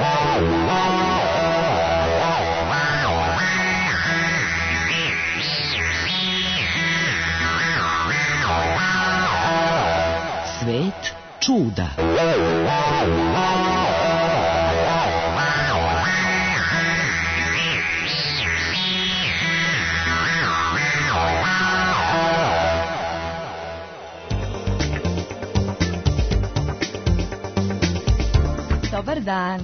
Svet čuda. Dobar dan.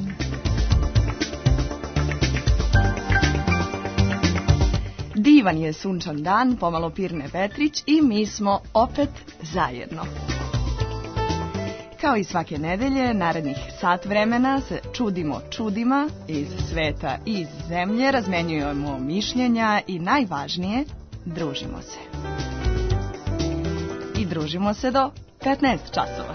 Divan je sunčan dan, pomalo pirne vetrić i mi smo opet zajedno. Kao i svake nedelje, narednih sat vremena se čudimo čudima iz sveta i iz zemlje, razmenjujemo mišljenja i najvažnije, družimo se. I družimo se do 15 časova.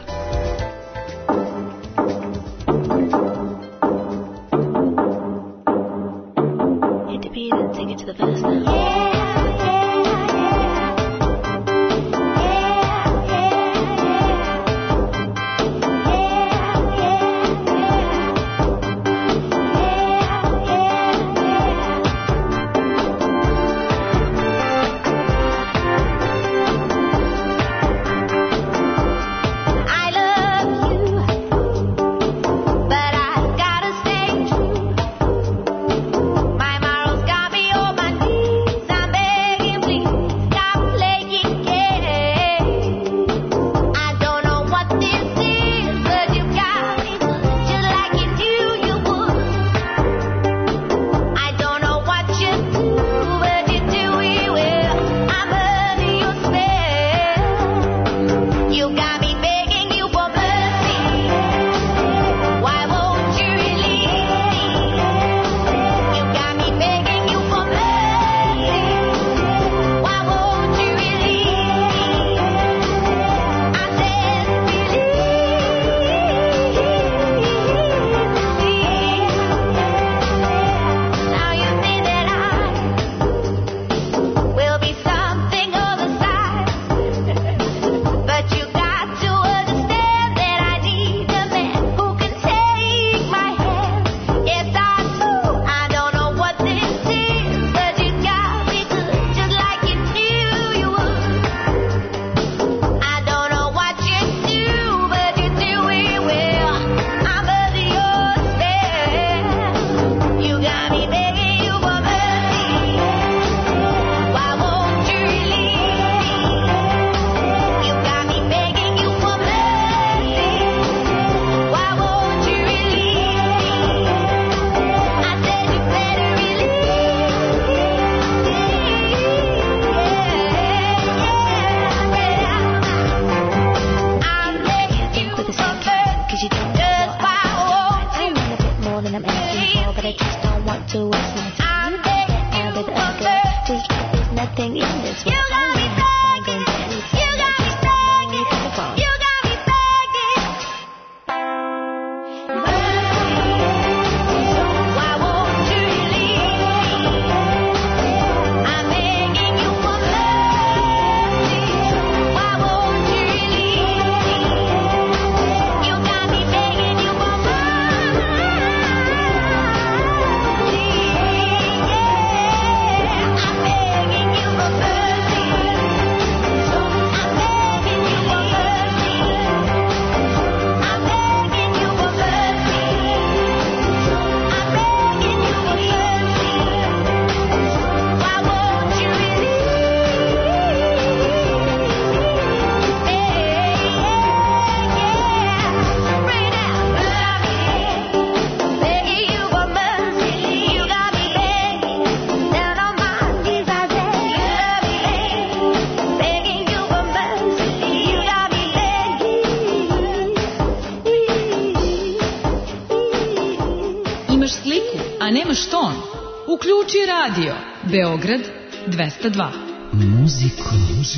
Uključi radio Beograd 202. Muziko.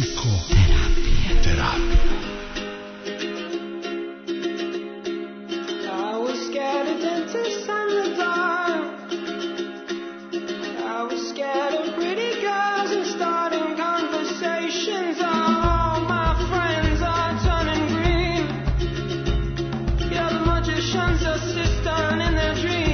Terapija. Assistant in their dreams.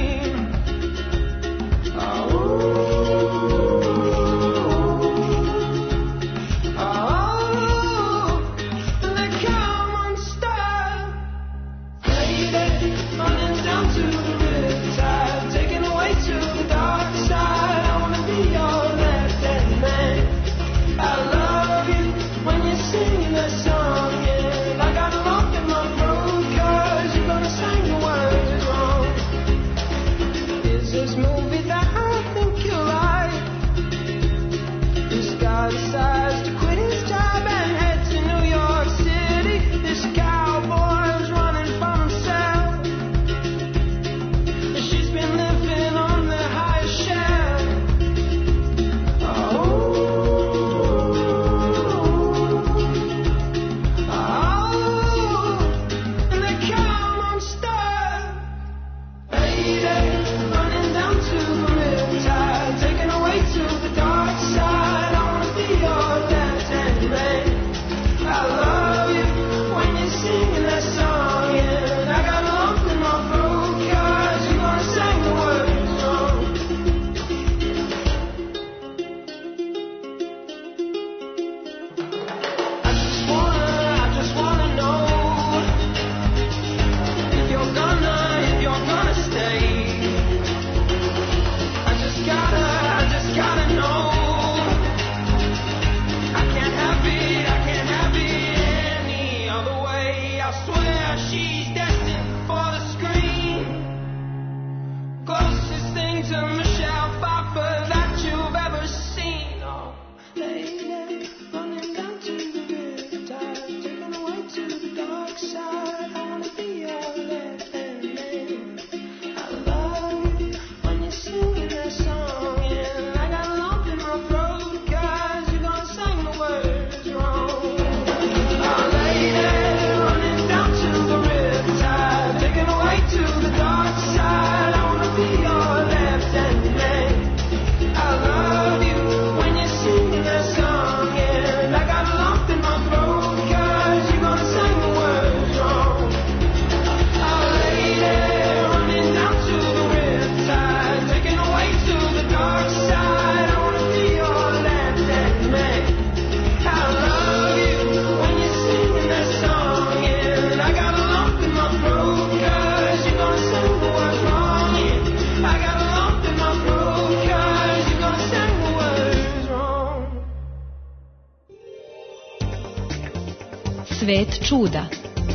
Svet čuda.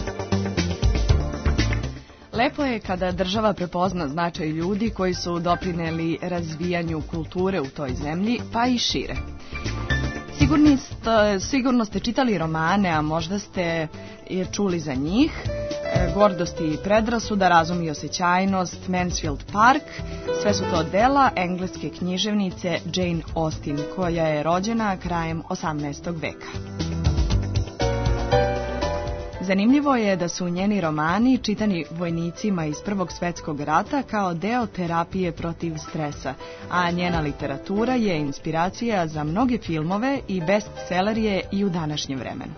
Lepo je kada država prepozna značaj ljudi koji su doprineli razvijanju kulture u toj zemlji, pa i šire. Sigurno ste čitali romane, a možda ste čuli za njih. Gordost i predrasuda, Razum i osjećajnost, Mansfield Park, sve su to dela engleske književnice Jane Austen, koja je rođena krajem 18. veka. Zanimljivo je da su njeni romani čitani vojnicima iz Prvog svjetskog rata kao deo terapije protiv stresa, a njena literatura je inspiracija za mnoge filmove i bestseller je i u današnjem vremenu.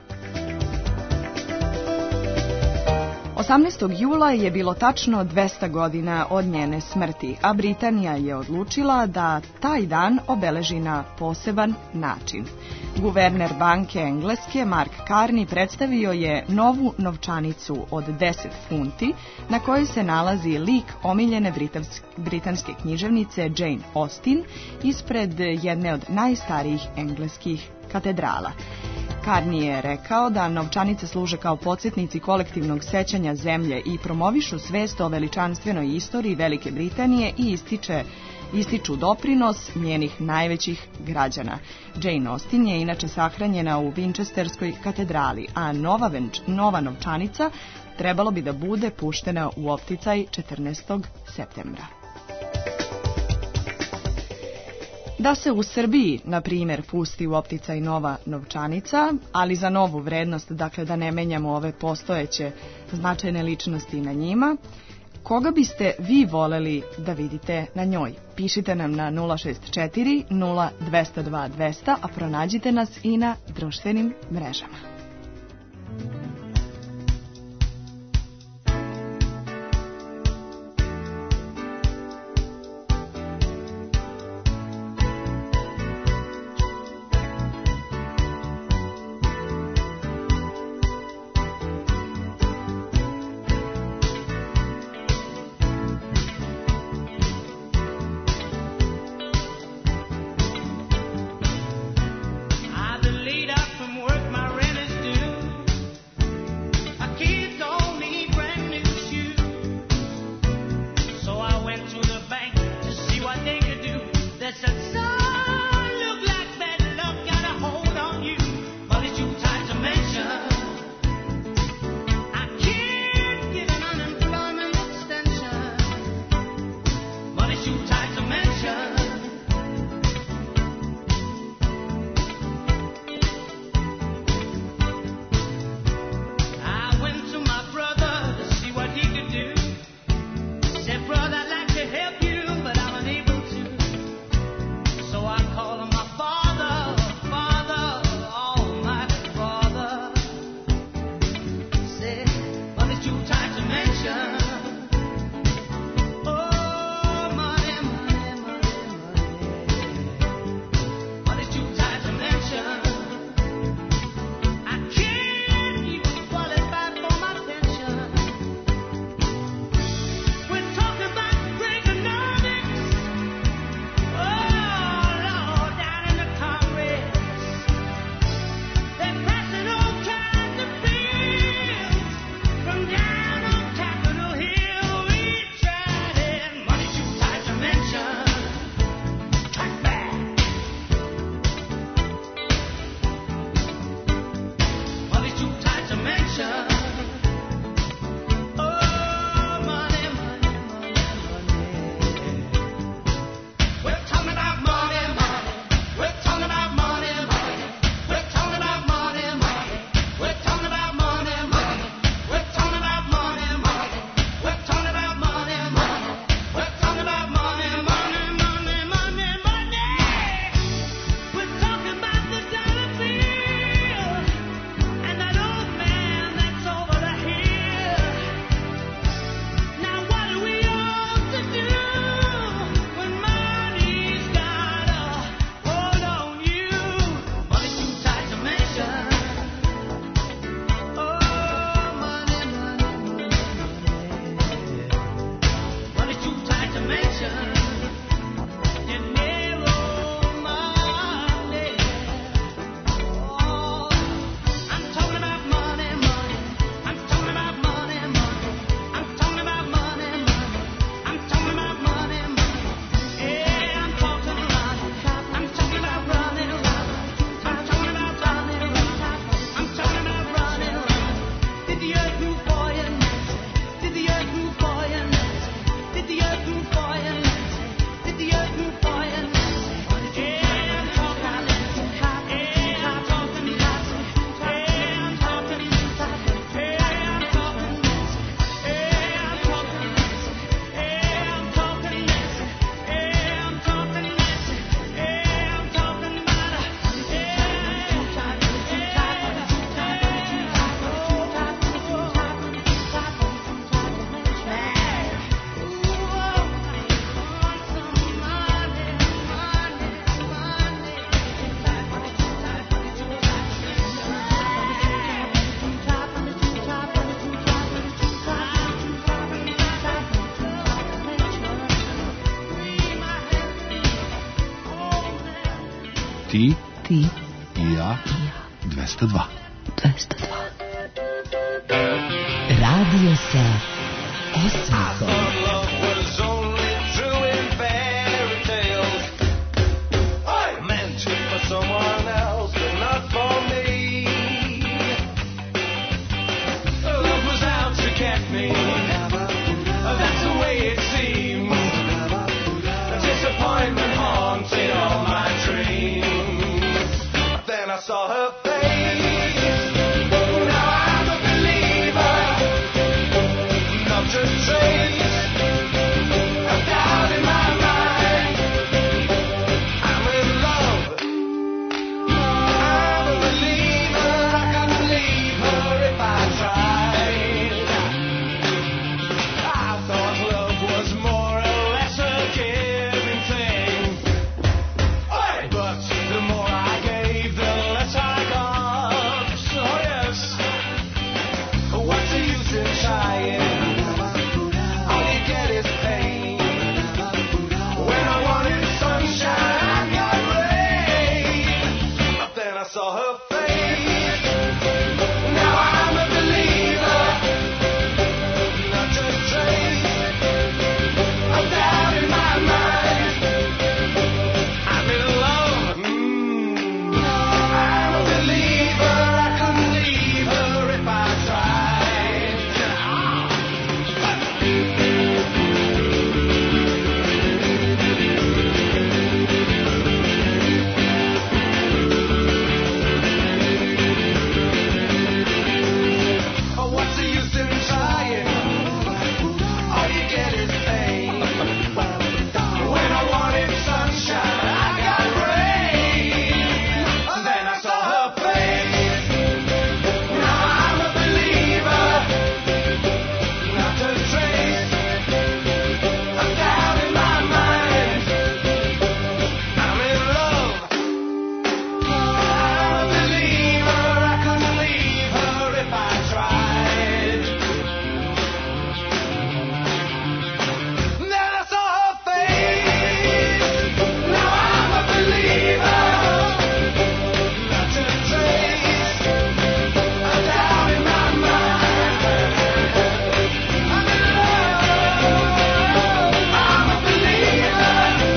18. jula je bilo tačno 200 godina od njene smrti, a Britanija je odlučila da taj dan obeleži na poseban način. Guverner banke Engleske Mark Carney predstavio je novu novčanicu od 10 funti na kojoj se nalazi lik omiljene britanske književnice Jane Austen ispred jedne od najstarijih engleskih katedrala. Carney je rekao da novčanice služe kao podsjetnici kolektivnog sećanja zemlje i promovišu svest o veličanstvenoj istoriji Velike Britanije i ističu doprinos njenih najvećih građana. Jane Austen je inače sahranjena u Winchesterskoj katedrali, a nova novčanica trebalo bi da bude puštena u opticaj 14. septembra. Da se u Srbiji, na primjer, pusti u opticaj nova novčanica, ali za novu vrednost, dakle da ne menjamo ove postojeće značajne ličnosti na njima, koga biste vi voleli da vidite na njoj? Pišite nam na 064 0202 200, a pronađite nas i na društvenim mrežama. So Ti. Ti. I ja. 202. 202. Radio se osmehom. Saw her face. Now I'm a believer. Not to trace a doubt in my mind. I'm in love. I'm a believer. I couldn't leave her if I tried. I thought love was more or less a giving thing. But the more I gave, the less I got. So yes, what's the use in trying? All you get is pain. When I wanted sunshine, I got rain. But then I saw her face. Now I'm a believer. Not to trace a doubt in my mind. I'm in love. I'm a believer. I couldn't leave her if I tried. What's the use in trying? All you get is pain. When I wanted sunshine, I got rain. Then I saw her face. Now I'm a believer. Not to trace a doubt in my mind. I'm in love. I'm a believer. I couldn't leave her if I tried. Then I saw her face. Now I'm a believer. Not to trace a doubt in my mind. I'm in love. I'm a believer.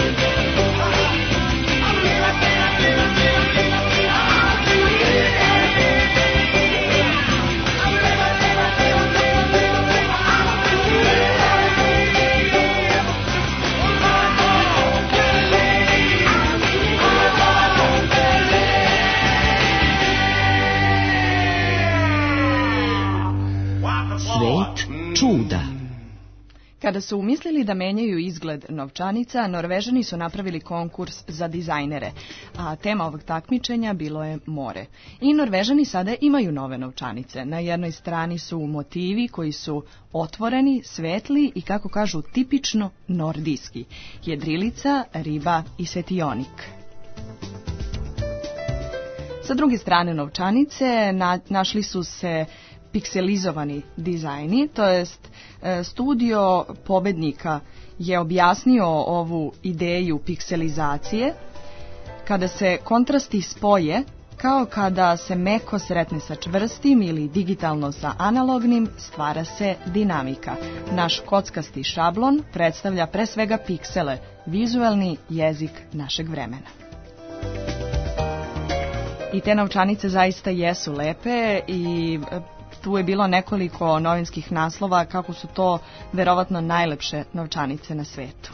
Svet čuda. Kada su mislili da menjaju izgled novčanica, Norvežani su napravili konkurs za dizajnere, a tema ovog takmičenja bilo je more. I Norvežani sada imaju nove novčanice. Na jednoj strani su motivi koji su otvoreni, svetli i, kako kažu, tipično nordijski. Jedrilica, riba i svetionik. Sa druge strane novčanice našli su se pikselizovani dizajni, to jest studio pobednika je objasnio ovu ideju pikselizacije kada se kontrasti spoje, kao kada se meko sretne sa čvrstim ili digitalno sa analognim, stvara se dinamika. Naš kockasti šablon predstavlja pre svega piksele, vizuelni jezik našeg vremena. I te novčanice zaista jesu lepe i tu je bilo nekoliko novinskih naslova kako su to verovatno najlepše novčanice na svetu.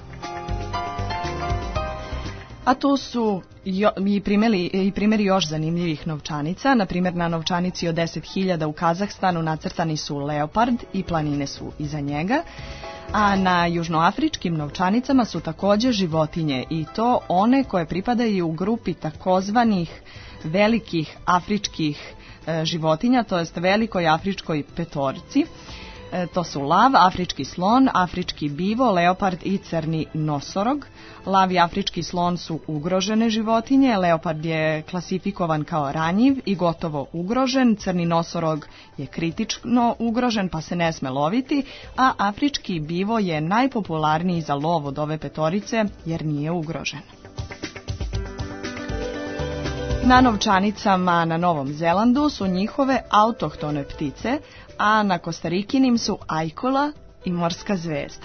A tu su i primjeri još zanimljivih novčanica. Na primjer, na novčanici od 10.000 u Kazahstanu nacrtani su leopard i planine su iza njega. A na južnoafričkim novčanicama su također životinje, i to one koje pripadaju u grupi takozvanih velikih afričkih životinja, to jest velikoj afričkoj petorci. To su lav, afrički slon, afrički bivo, leopard i crni nosorog. Lav i afrički slon su ugrožene životinje, leopard je klasifikovan kao ranjiv i gotovo ugrožen, crni nosorog je kritično ugrožen pa se ne sme loviti, a afrički bivo je najpopularniji za lov od ove petorice jer nije ugrožen. Na novčanicama na Novom Zelandu su njihove autohtone ptice, a na Kostarikinim su ajkula i morska zvezda.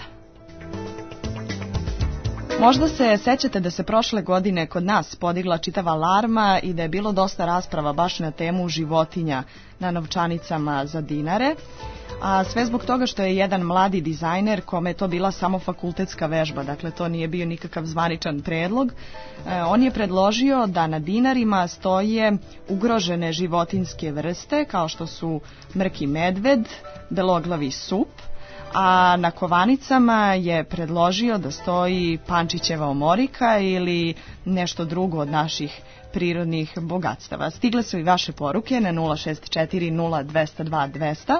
Možda se sećate da se prošle godine kod nas podigla čitava alarma i da je bilo dosta rasprava baš na temu životinja na novčanicama za dinare, a sve zbog toga što je jedan mladi dizajner, kome je to bila samo fakultetska vežba, dakle to nije bio nikakav zvaničan predlog, on je predložio da na dinarima stoje ugrožene životinjske vrste kao što su mrki medved, beloglavi sup, a na kovanicama je predložio da stoji pančićeva omorika ili nešto drugo od naših prirodnih bogatstava. Stigle su i vaše poruke na 064 0202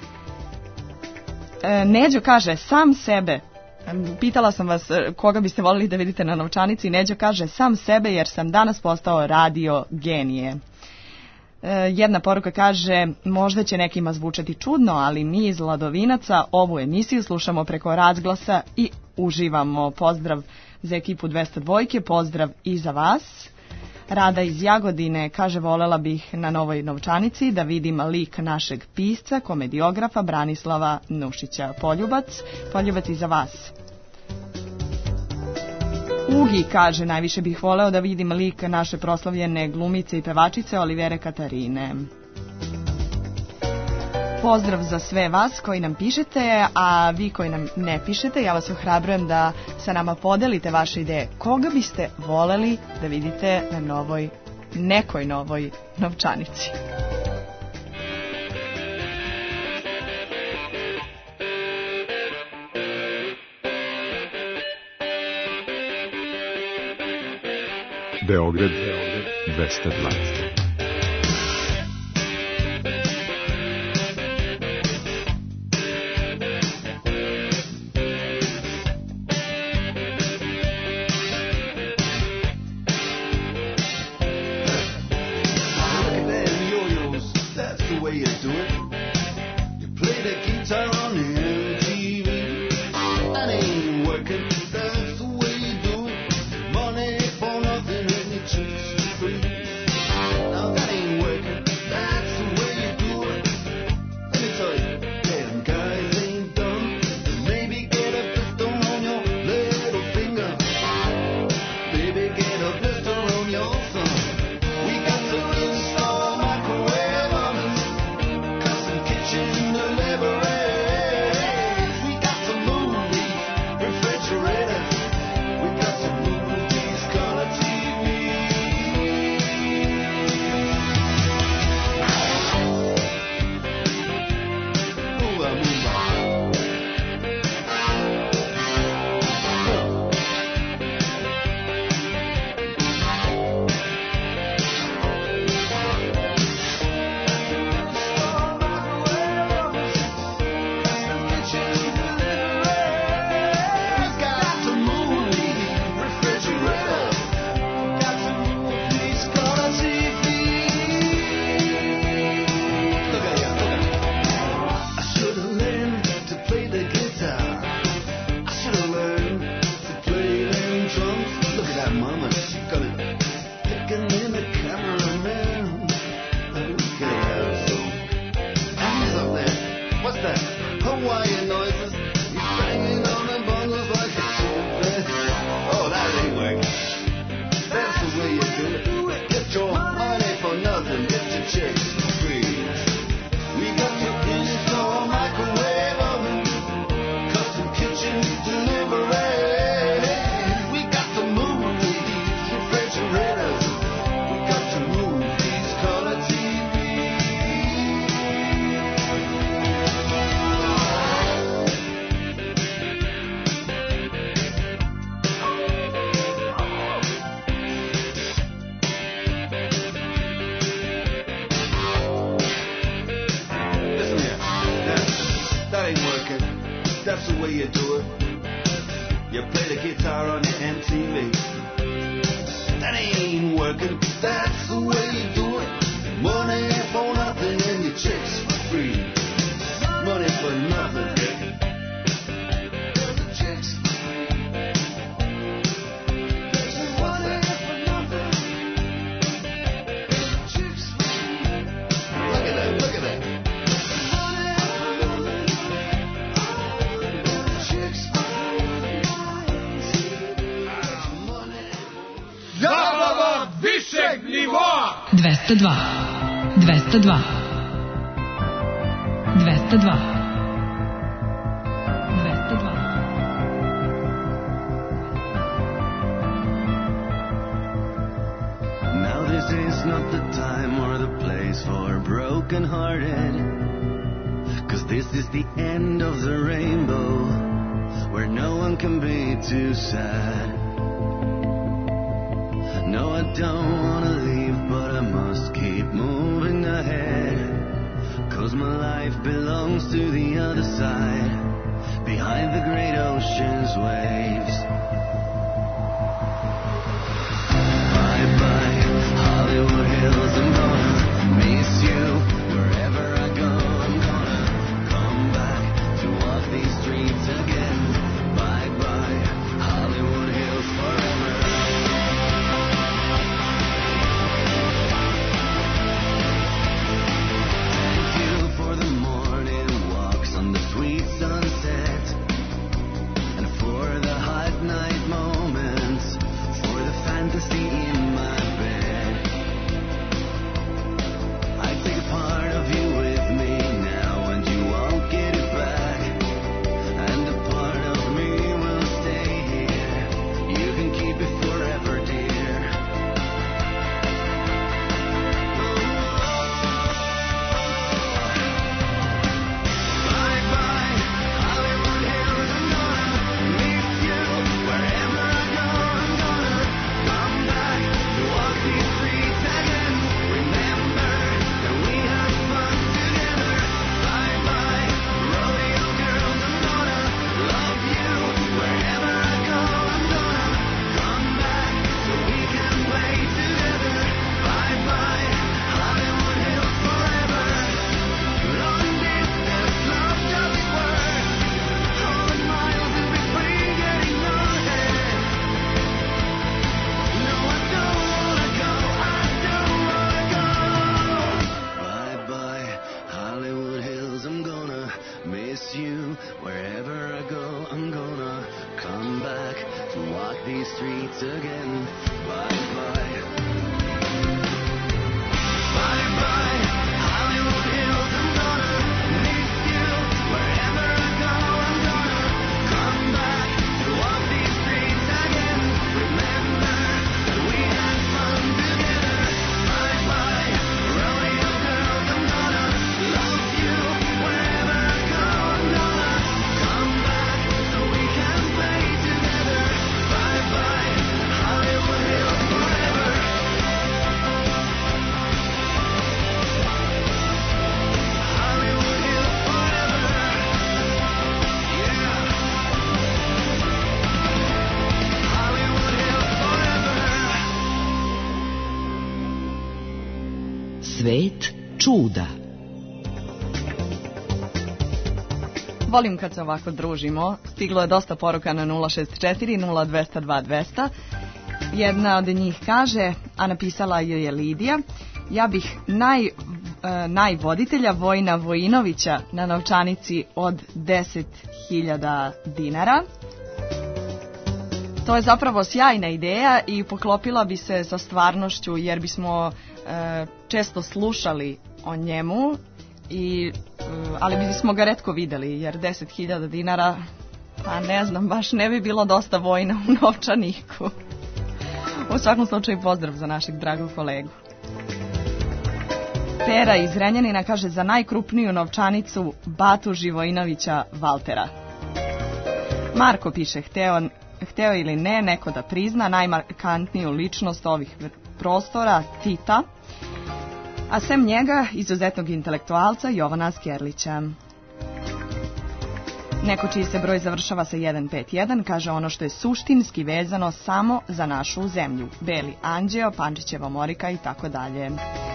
200. Neđo kaže sam sebe. Pitala sam vas koga biste voljeli da vidite na novčanici. Neđo kaže sam sebe jer sam danas postao radio genije. Jedna poruka kaže, možda će nekima zvučati čudno, ali mi iz Ladovinaca ovu emisiju slušamo preko razglasa i uživamo. Pozdrav za ekipu 202, pozdrav i za vas. Rada iz Jagodine kaže, volela bih na novoj novčanici da vidim lik našeg pisca, komediografa Branislava Nušića. Poljubac i za vas. Ugi kaže, najviše bih voleo da vidim lik naše proslavljene glumice i pevačice Olivere Katarine. Pozdrav za sve vas koji nam pišete, a vi koji nam ne pišete, ja vas ohrabrujem da sa nama podelite vaše ideje. Koga biste voleli da vidite na nekoj novoj novčanici? Beograd 202. višeg nivoa. 202. 202. 202. 202. Now this is not the time or the place for broken-hearted, 'cause this is the end of the rainbow, where no one can be too sad. No, I don't wanna leave, but I must keep moving ahead, 'cause my life belongs to the other side, behind the great ocean's waves. Bye-bye, Hollywood Hills, I'm gonna miss you. Wherever I go, I'm gonna come back to walk these streets again. Bye-bye, Hollywood Hills forever. Thank you for the morning walks on the sweet sunset, and for the hot night moments, for the fantasy in my bed. I take a part of you with me now, and you won't get it back. And a part of me will stay here. You can keep it forever, dear. Bye-bye, Hollywood Hills, I'm gonna miss you. Wherever I go, I'm gonna come back to walk these streets again. Remember that we had fun together. Bye-bye, rodeo girls, I'm gonna love you. Wherever I go, I'm gonna come back so we can play together. Bye-bye, Hollywood Hills forever. Long distance love doesn't work. All the miles in between getting nowhere. No, I don't wanna go. I don't wanna go. Bye-bye, Hollywood Hills, I'm gonna miss you. Wherever I go, I'm gonna come back to walk these streets again. Bye-bye. Bye-bye, Hollywood Hills, I'm gonna miss you. Wherever I go, I'm gonna come back to walk these streets again. Remember that we had fun together. Bye-bye, rodeo girls, I'm gonna love you. Wherever I go, I'm gonna come back so we can play together. Bye-bye, Hollywood Hills forever. Hollywood Hills forever. Yeah. Hollywood Hills forever. Svet čuda. Volim kad se ovako družimo. Stiglo je dosta poruka na 064 0202 200. Jedna od njih kaže, a napisala joj je Lidija: ja bih najvoditelja Vojina Vojinovića na novčanici od 10.000 dinara. To je zapravo sjajna ideja i poklopila bi se sa stvarnošću, jer bismo često slušali o njemu, ali bismo ga retko videli, jer 10.000 dinara, pa ne znam, baš ne bi bilo dosta Vojina u novčaniku. U svakom slučaju pozdrav za našeg dragog kolegu. Pera iz Renjanina kaže za najkrupniju novčanicu Batu Živojinovića Valtera. Marko piše, hteo ili ne, neko da prizna najmarkantniju ličnost ovih prostora, Tita, a sem njega izuzetnog intelektualca Jovana Skerlića. Neko čiji se broj završava sa 151 kaže ono što je suštinski vezano samo za našu zemlju. Beli anđeo, Pančićeva Morika i tako dalje.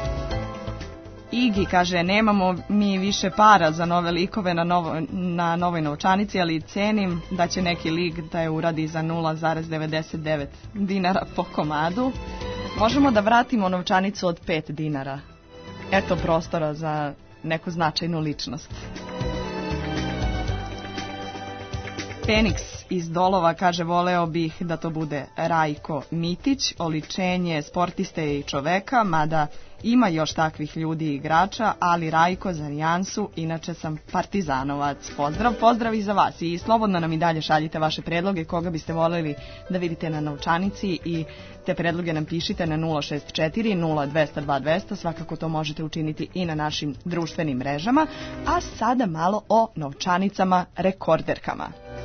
Igi kaže, nemamo mi više para za nove likove na novoj novčanici, ali cenim da će neki lik da je uradi za 0,99 dinara po komadu. Možemo da vratimo novčanicu od 5 dinara. Eto prostora za neku značajnu ličnost. Feniks iz Dolova kaže voleo bih da to bude Rajko Mitić, oličenje sportiste i čoveka, mada ima još takvih ljudi i igrača, ali Rajko za nijansu, inače sam partizanovac. Pozdrav i za vas i slobodno nam i dalje šaljite vaše predloge koga biste voljeli da vidite na novčanici i te predloge nam pišite na 064 0200 200, svakako to možete učiniti i na našim društvenim mrežama, a sada malo o novčanicama rekorderkama.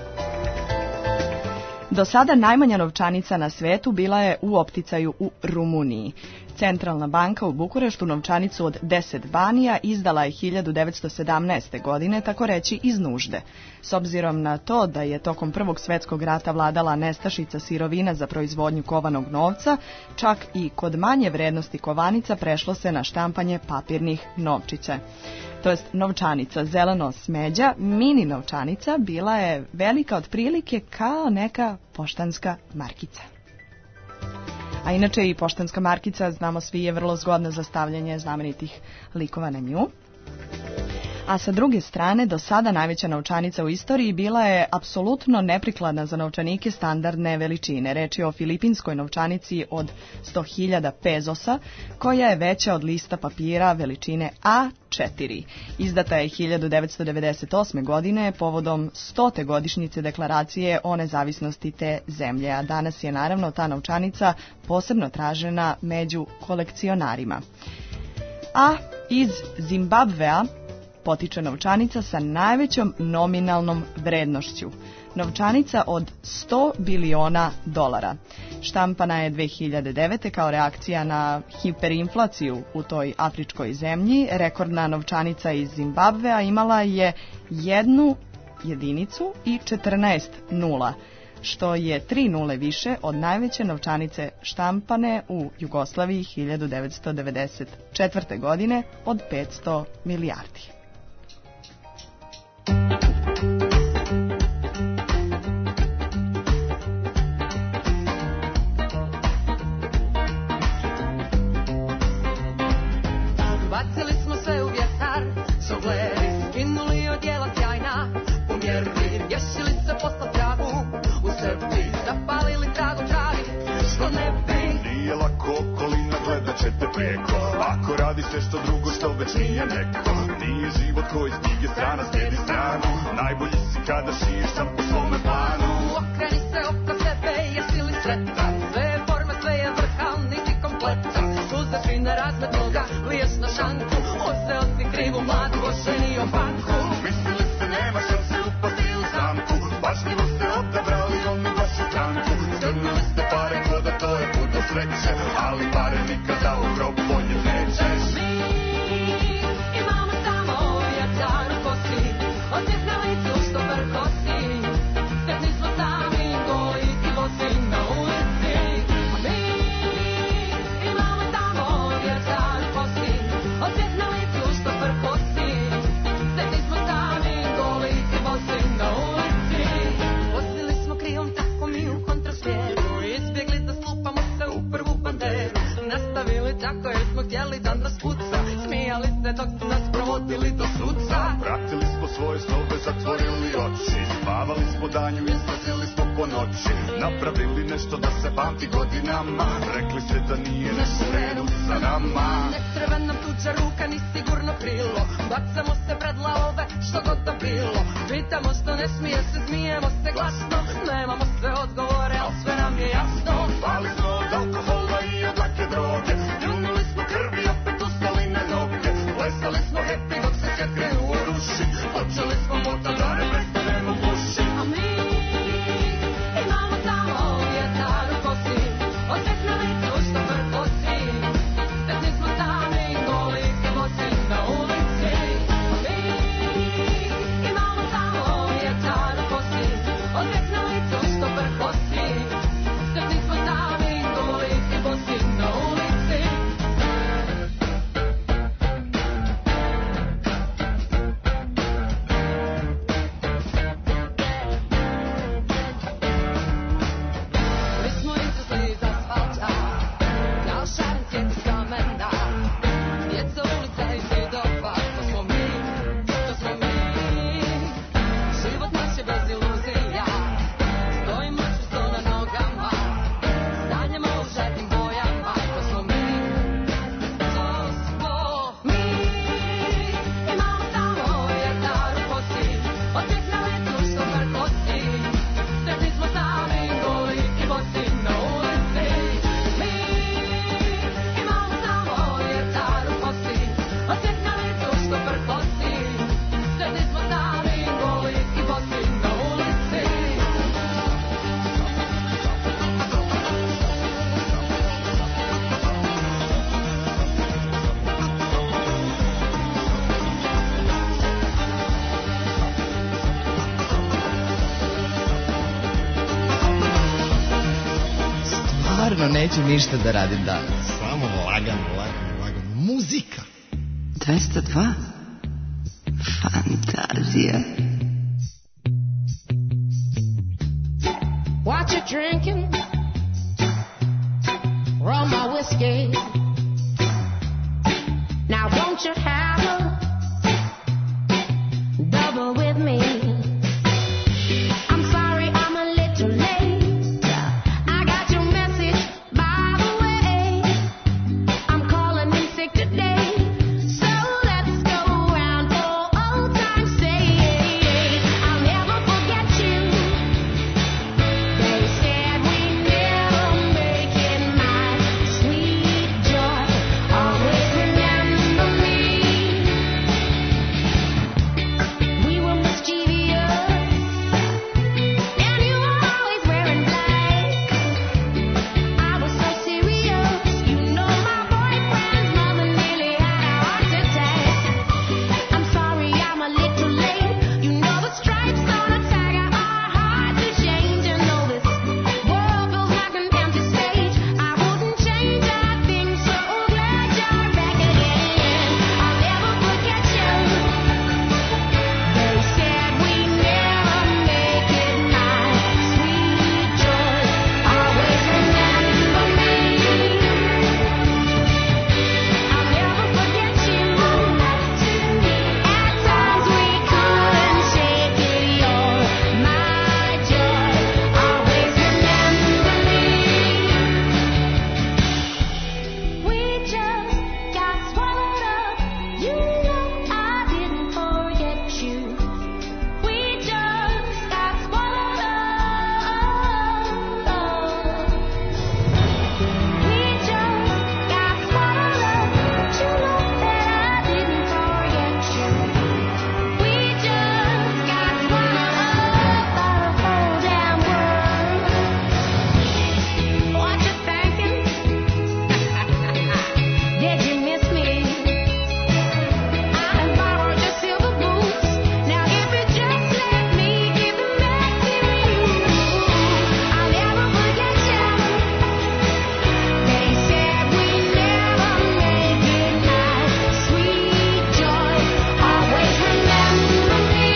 Do sada najmanja novčanica na svetu bila je u opticaju u Rumuniji. Centralna banka u Bukureštu novčanicu od 10 banija izdala je 1917. godine, tako reći iz nužde. S obzirom na to da je tokom Prvog svjetskog rata vladala nestašica sirovina za proizvodnju kovanog novca, čak i kod manje vrednosti kovanica prešlo se na štampanje papirnih novčića. To jest novčanica zeleno smeđa, mini novčanica, bila je velika otprilike kao neka poštanska markica. A inače i poštanska markica, znamo svi, je vrlo zgodna za stavljanje znamenitih likova na nju. A sa druge strane, do sada najveća novčanica u istoriji bila je apsolutno neprikladna za novčanike standardne veličine. Reč je o filipinskoj novčanici od 100.000 pezosa, koja je veća od lista papira veličine A4. Izdata je 1998. godine povodom 100. godišnjice deklaracije o nezavisnosti te zemlje, a danas je naravno ta novčanica posebno tražena među kolekcionarima. A iz Zimbabvea potiče novčanica sa najvećom nominalnom vrednošću. Novčanica od 100 biliona dolara. Štampana je 2009. kao reakcija na hiperinflaciju u toj afričkoj zemlji. Rekordna novčanica iz Zimbabvea imala je 1 jedinicu i 14 nula, što je 3 nule više od najveće novčanice štampane u Jugoslaviji 1994. godine od 500 milijardi. Bacili smo sve u vjetar, šogleri, skinuli odjela sjajna, umjerili, rješili se posla tragu, u sebi zapalili tragu travi, što ne bi. Nije lako, okolina gledat će te prijeko, ako radi sve što drugo što već nije neko. Nije život koji s knjige strana slijedi stranu, najbolji si kada šiješ sam po svome planu. Okreni se oko sebe, jesi li sretan, sve je forma, sve je vrhan, nisi kompletan. Suze fine razme toga, liješ na šanku, uzeo si krivu mladu, oženio banku. Mislili ste nema šanse upasti u zamku, pažljivo ste odabrali onu vašu stranku. Strnuli ste pare ko da to je put do sreće, ali pare nikada u grob podnijet nećeš. Mi imamo samo jačar u kosi, osjeh na licu što prkosi. Sretni smo sami koji i vozi na ulici. Mi imamo samo jačar u kosi, osjeh na licu što prkosi. Sretni smo sami koji i vozi na ulici. Vozili smo krijom tako mi u kontrasmjeru, izbjegli da slupamo se u prvu banderu. Nastavili tako jer smo htjeli da nas puca, smijali se dok su nas provodili do suca. Pratili smo svoje snove, zatvorili oči, spavali smo danju, izlazili smo po noći. Napravili nešto da se pamti godinama, rekli ste da nije nešto u redu sa nama. Ne treba nam tuđa ruka ni sigurno krilo, bacamo se pred lavove što god da bilo. Pitamo što ne smije se, smijemo se glasno, nemamo sve odgovore, ali sve nam je jasno. Pali smo od alkohola i od lake droge, ljunuli smo krvi, opet ustali na noge. Plesali smo happy dok se svijet krenuo ruši, počeli smo motat da ne prestanemo buši. A mi imamo samo vjetar u kosi, osjeh na licu što prkosi. Sretni smo sami goli i bosi na ulici. A mi imamo samo vjetar u kosi, osjeh na licu što stvarno neću ništa da radim danas. Samo lagano. Muzika. 202. Fantazija. What you drinking? Rum or whiskey? Now won't you have a double with me? I'm sorry I'm a little late. I got your message by the way. I'm calling in sick today. So let's go round for old time's sake. I'll never forget you. They said we never make it, my sweet joy. Always remember me. We were mischievous, and you were always wearing black. I was so serious, you know my boyfriend's mother nearly had a heart attack. I'm sorry I'm a little late. You know the stripes on a tiger are hard to change, and though this world feels like an empty stage, I wouldn't change a thing. So glad you're back again. I'll never forget you. They said we never make it, my sweet joy. Always remember me. I'll never forget you. At times we couldn't shake it. You're my joy. Always remember me. We just got swallowed up. You know I didn't forget you. We just got swallowed up. We just got swallowed up. But you know that I didn't forget you. We just got swallowed up by the whole damn world. What you thinking? Did you miss me? I done borrowed your silver boots. Now if you just let me give them back to you, I'll never forget you. They said we never make it, my sweet joy. Always remember me.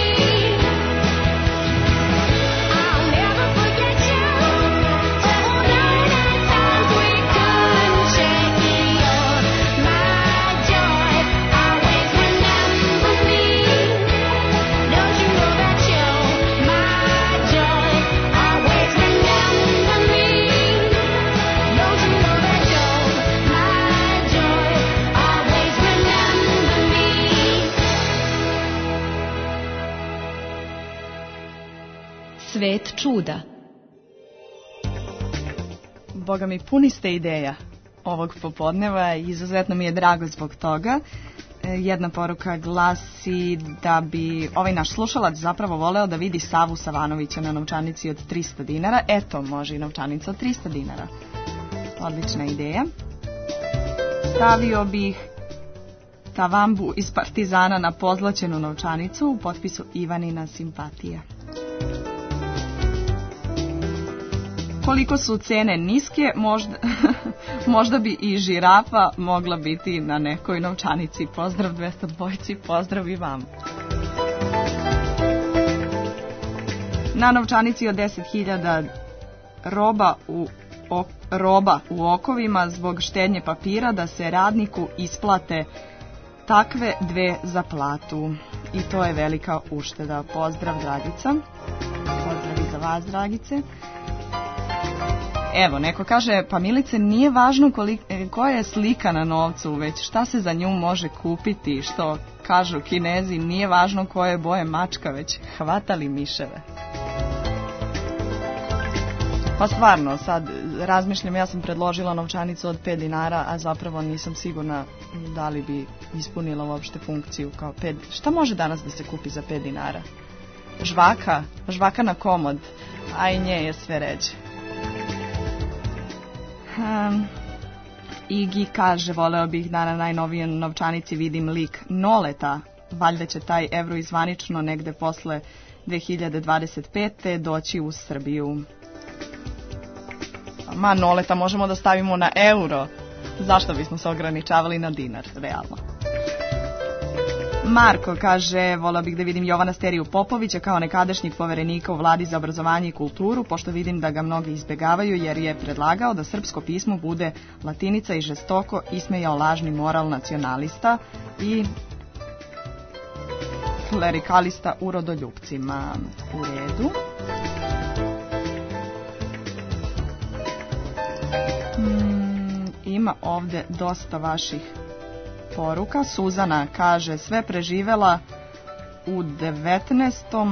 I'll never forget you. Oh, night and times we couldn't shake it. You're my joy. Always remember me. Don't you know that you're my joy? Always remember me. Don't you know that you're my joy? Always remember me. Svet čuda. Boga mi, puni ste ideja ovog popodneva i izuzetno mi je drago zbog toga. Jedna poruka glasi da bi ovaj naš slušalac zapravo voleo da vidi Savu Savanovića na novčanici od 300 dinara. Eto, može i novčanica od 300 dinara. Odlična ideja. Stavio bih Tavambu iz Partizana na pozlaćenu novčanicu u potpisu Ivanina simpatija. Koliko su cene niske, možda bi i žirafa mogla biti na nekoj novčanici. Pozdrav 202, pozdrav i vam. Na novčanici od 10.000 roba u okovima zbog štednje papira da se radniku isplate takve dve za platu. I to je velika ušteda. Pozdrav, Dragica. Pozdrav i za vas, Dragice. Evo, neko kaže, pa Milice, nije važno koja je slika na novcu, već šta se za nju može kupiti, što kažu Kinezi, nije važno koje boje mačka, već hvatali miševe. Pa stvarno, sad razmišljam, ja sam predložila novčanicu od 5 dinara, a zapravo nisam sigurna da li bi ispunila uopšte funkciju kao 5. Šta može danas da se kupi za 5 dinara? Žvaka na komod, a i nje je sve ređe. Igi kaže, voleo bih da na najnovijoj novčanici vidim lik Noleta. Valjda će taj evro izvanično negde posle 2025. doći u Srbiju. Ma, Noleta možemo da stavimo na euro. Zašto bismo se ograničavali na dinar, realno? Marko kaže, volao bih da vidim Jovana Steriju Popovića kao nekadašnjeg poverenika u Vladi za obrazovanje i kulturu, pošto vidim da ga mnogi izbegavaju jer je predlagao da srpsko pismo bude latinica i žestoko ismejao lažni moral nacionalista i klerikalista u rodoljupcima. U redu. Ima ovde dosta vaših poruka. Suzana kaže, sve preživela u 19.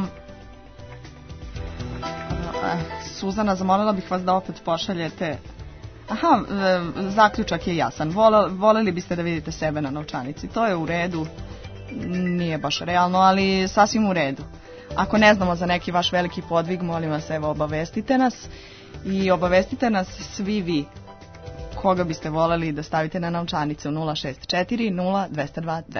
Suzana, zamolila bih vas da opet pošaljete. Aha, zaključak je jasan. Voleli biste da vidite sebe na novčanici. To je u redu. Nije baš realno, ali sasvim u redu. Ako ne znamo za neki vaš veliki podvig, molim vas, evo, obavestite nas. I obavestite nas svi vi koga biste voleli da stavite na novčanicu 064 0 202 200.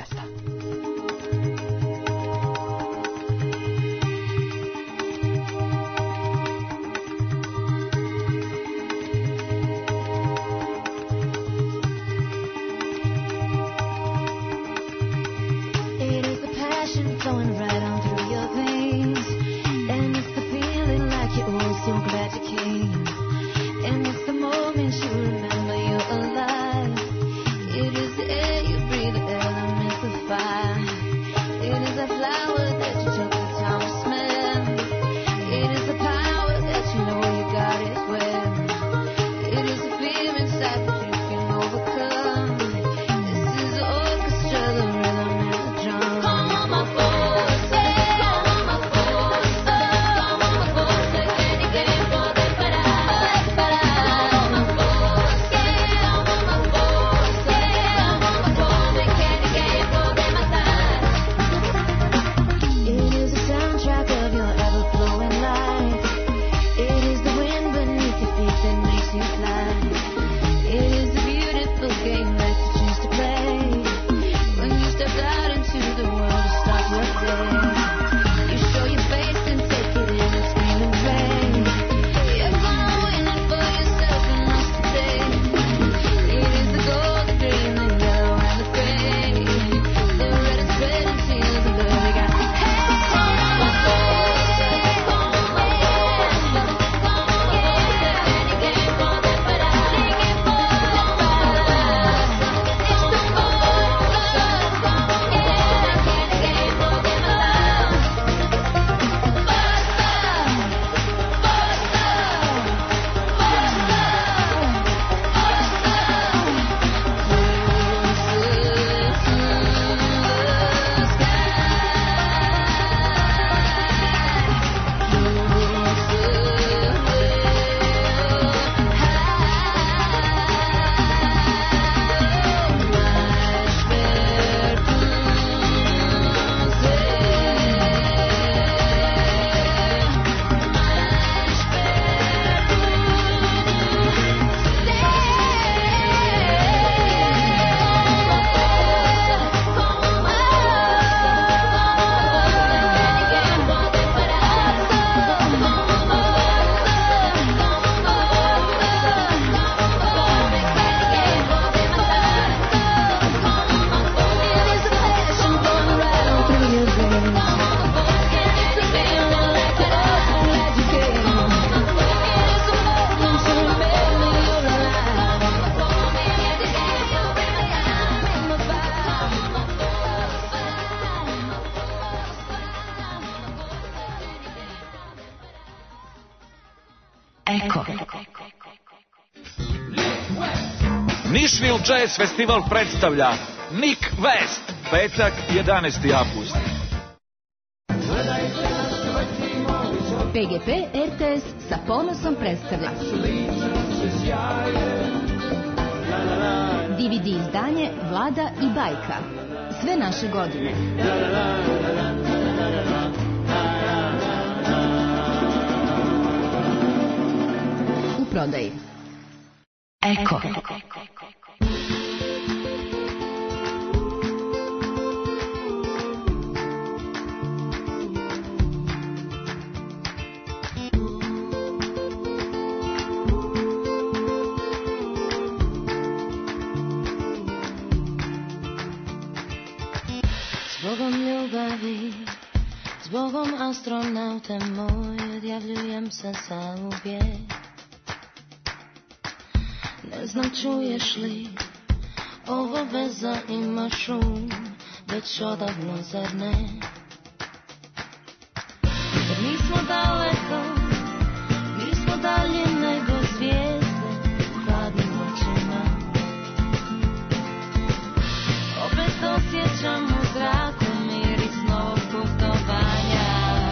Nashville Jazz Festival predstavlja Nick West, petak 11. avgust. PGP RTS sa ponosom predstavlja DVD izdanje Vlada i bajka. Sve naše godine. U prodaji. Eko. ljubavi, zbogom astronaute moj, odjavljujem se za uvijek. Ne znam čuješ li, ovo veza ima šum, već odavno zar ne? Jer nismo daleko, nismo dalje nego zvijezde u hladnim noćima. Opet osjećam u zraku miris novog putovanja.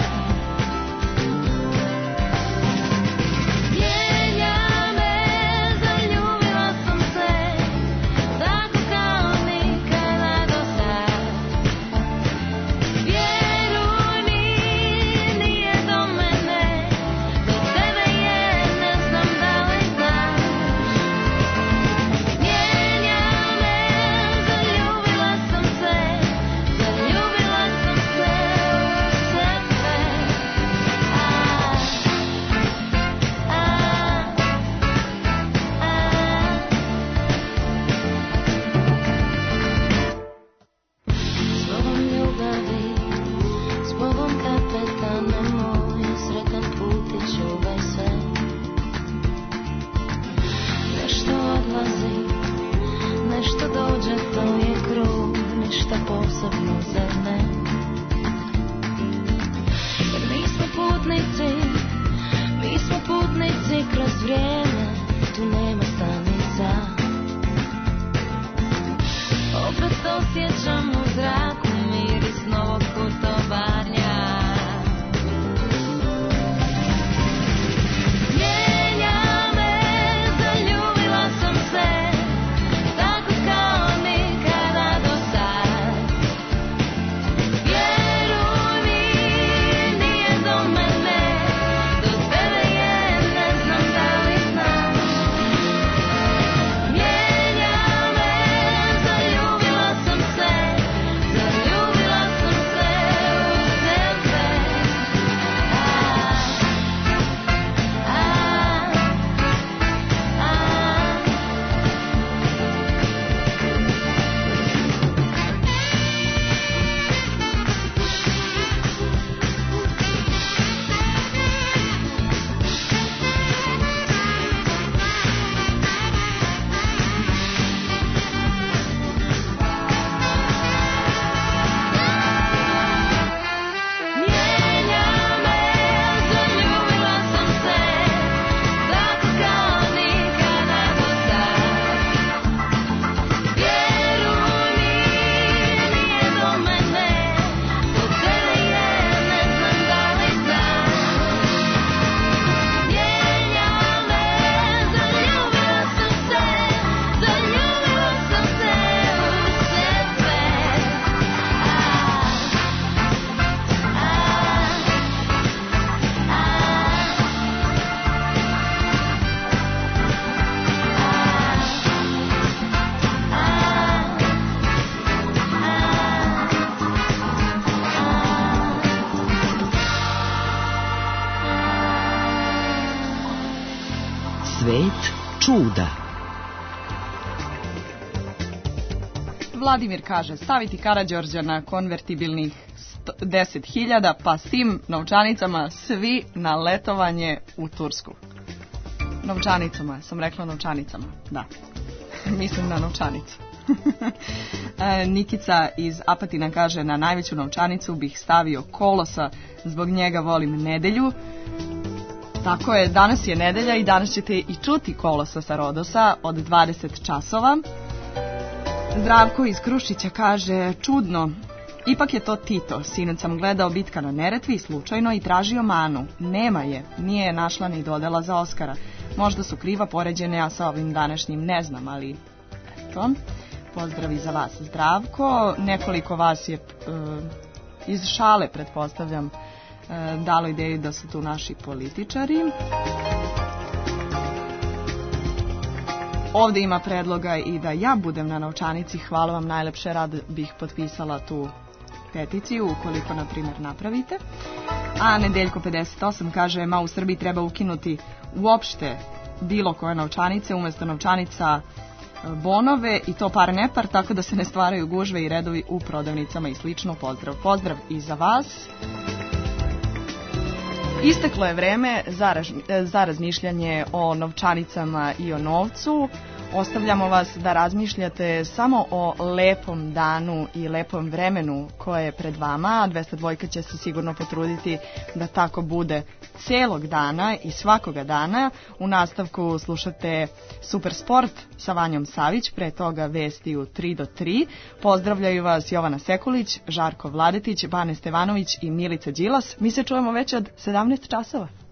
Čuda. Vladimir kaže, staviti Karađorđa na konvertibilnih 10.000, pa s tim novčanicama svi na letovanje u Tursku. Novčanicama, sam rekla novčanicama, da. Mislim na novčanicu. Nikica iz Apatina kaže, na najveću novčanicu bih stavio Kolosa, zbog njega volim nedelju. Tako je, danas je nedelja i danas ćete i čuti Kolosa sa Rodosa od 20 časova. Zdravko iz Krušića kaže, čudno, ipak je to Tito. Sinoć sam gledao Bitka na Neretvi slučajno i tražio Manu. Nema je, nije je našla ni dodala za Oskara. Možda su kriva poređene, ja sa ovim današnjim ne znam, ali eto. Pozdravi za vas, Zdravko. Nekoliko vas je iz šale, pretpostavljam, dalo ideju da su tu naši političari. Ovdje ima predloga i da ja budem na novčanici. Hvala vam najlepše, rad bih potpisala tu peticiju ukoliko, na primjer, napravite. A Nedeljko 58 kaže, u Srbiji treba ukinuti uopšte bilo koje novčanice, umjesto novčanica bonove i to par nepar, tako da se ne stvaraju gužve i redovi u prodavnicama i slično. Pozdrav i za vas. Isteklo je vreme za razmišljanje o novčanicama i o novcu. Ostavljamo vas da razmišljate samo o lepom danu i lepom vremenu koje je pred vama. 202 će se sigurno potruditi da tako bude celog dana i svakoga dana. U nastavku slušate Super sport sa Vanjom Savić, pre toga vesti u 3 do 3. Pozdravljaju vas Jovana Sekulić, Žarko Vladetić, Bane Stevanović i Milica Đilas. Mi se čujemo već od 17 časova.